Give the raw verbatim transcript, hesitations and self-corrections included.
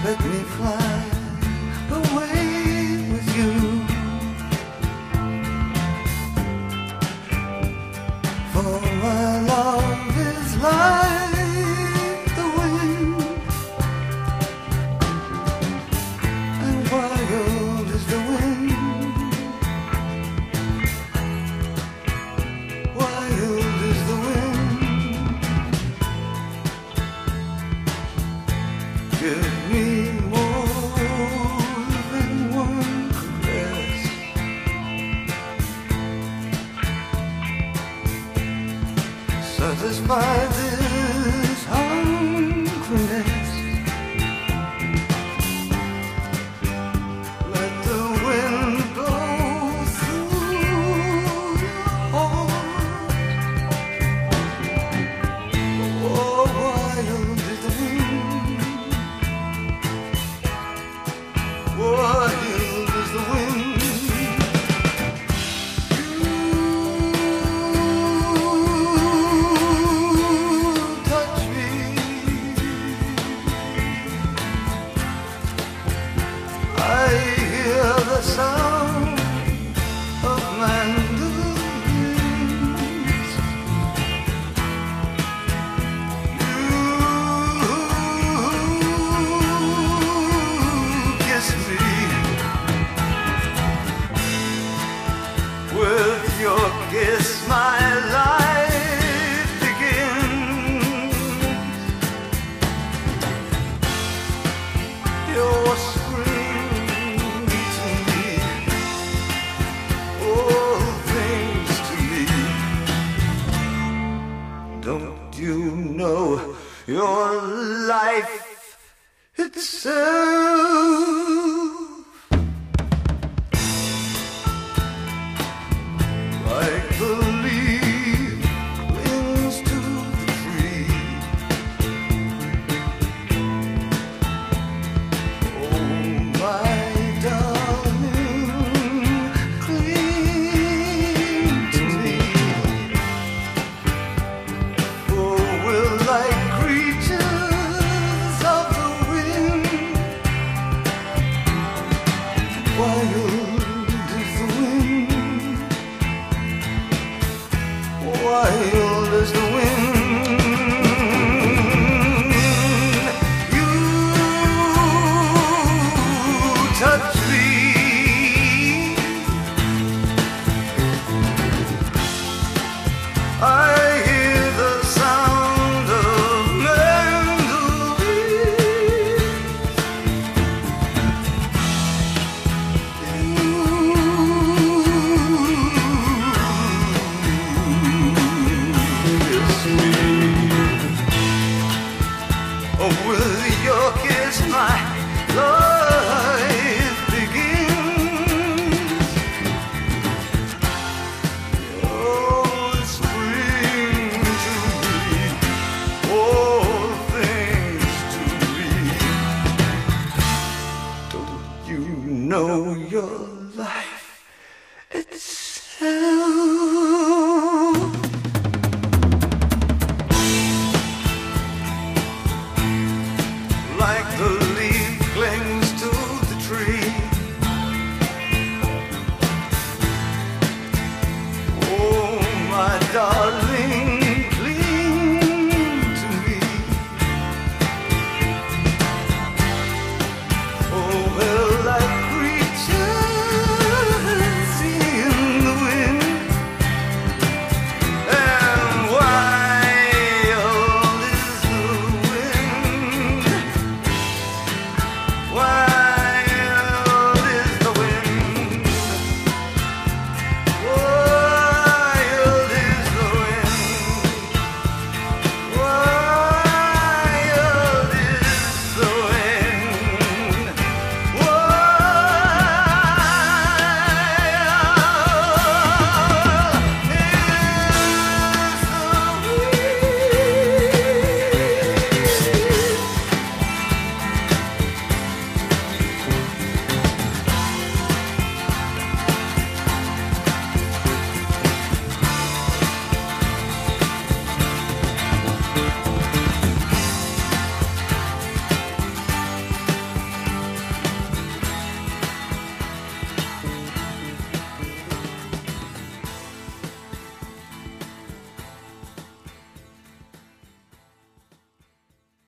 Let me fly away with you. For my love is like the wind, and wild is the wind. Wild is the wind. Give me more than one caress. Satisfy this hungriness. Let the wind blow through your heart. Oh, wild is the wind. Wild is the wind. You touch me. I hear the sound of mandolins. You kiss me with your kiss, my life begins. Your scream to me, all things to me. Don't you know your life itself? Like the leaf clings to the tree. Oh, my darling, cling to me. For we're like creatures of the wind. Wild is the wind. Wild as the wind. You touch me. I hear the sound of mandolins. Kiss me. Oh, with your kiss, my life begins. Oh, spring to me, all things to me. Don't you know your